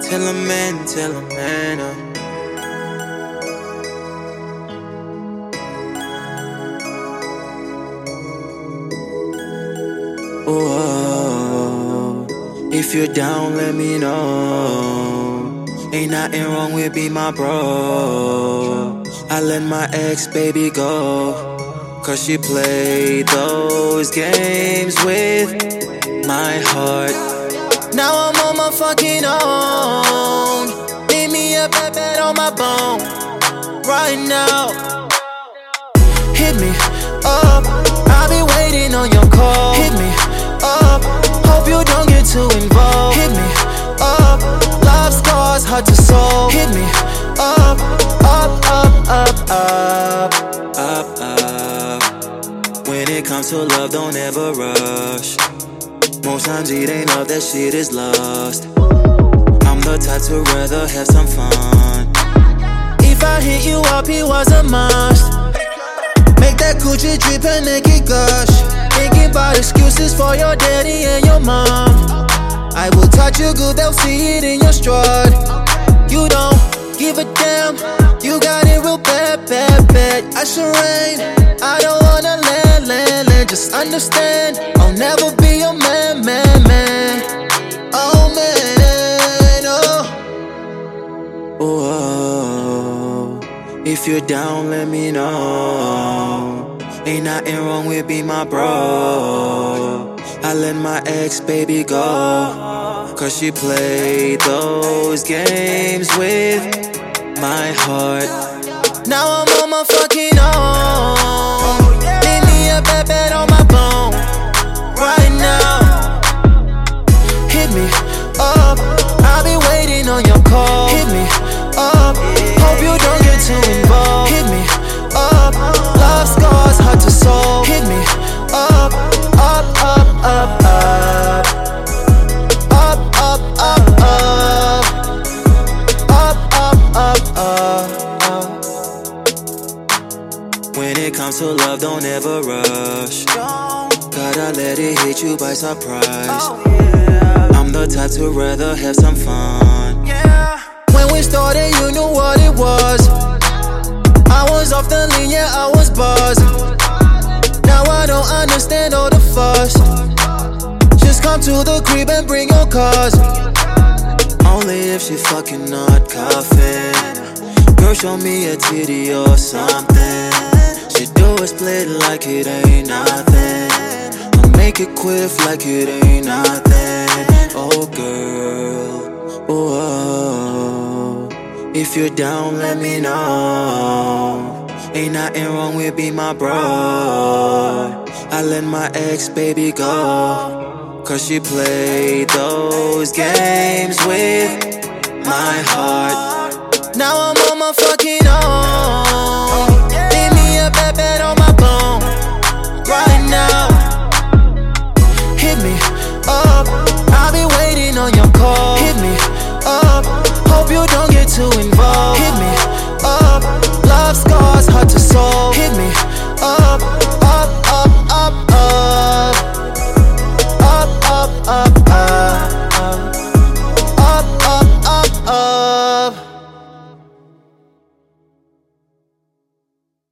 Tell a man, oh, if you're down, let me know. Ain't nothing wrong with be my bro. I let my ex-baby go, cause she played those games with my heart. Now I'm on my fucking own. Leave me a bad bed on my bone right now. Hit me up, I'll be waiting on your call. Hit me up, hope you don't get too involved. Hit me up, love scars hard to solve. Hit me up, up, up, up, up, up, up. When it comes to love, don't ever rush. Most times it ain't love, that shit is lust. I'm the type to rather have some fun. If I hit you up, it was a must. Make that coochie drip and make it gush. Thinking about excuses for your daddy and your mom. I will touch you good, they'll see it in your strut. You don't give a damn, you got it real bad, bad, bad. I should rain, I don't wanna land. Just understand, I'll never be your man, man, man. Oh man, oh. Oh, if you're down, let me know. Ain't nothing wrong with be my bro. I let my ex-baby go, cause she played those games with my heart. Now I'm on my fucking own. Leave me a bad bed on my bone right now. Hit me up, I'll be waiting on your call. Hit me up, hope you don't get too involved. Hit me up, love scars hard to solve. Hit me up, up, up, up, up, up, up, up, up, up, up, up. When it comes to love, don't ever rush. Gotta let it hit you by surprise. I'm the type to rather have some fun. When we started, you knew what it was. I was off the lean, yeah, I was buzzed. Now I don't understand all the fuss. Just come to the crib and bring your cars. Only if she fucking not coughing. Girl, show me a titty or something. She do a split like it ain't nothing. I'll make it quiff like it ain't nothing. Oh girl, oh, if you're down, let me know. Ain't nothing wrong with be my bro. I let my ex-baby go, cause she played those games with my heart. Now I'm on my fucking own.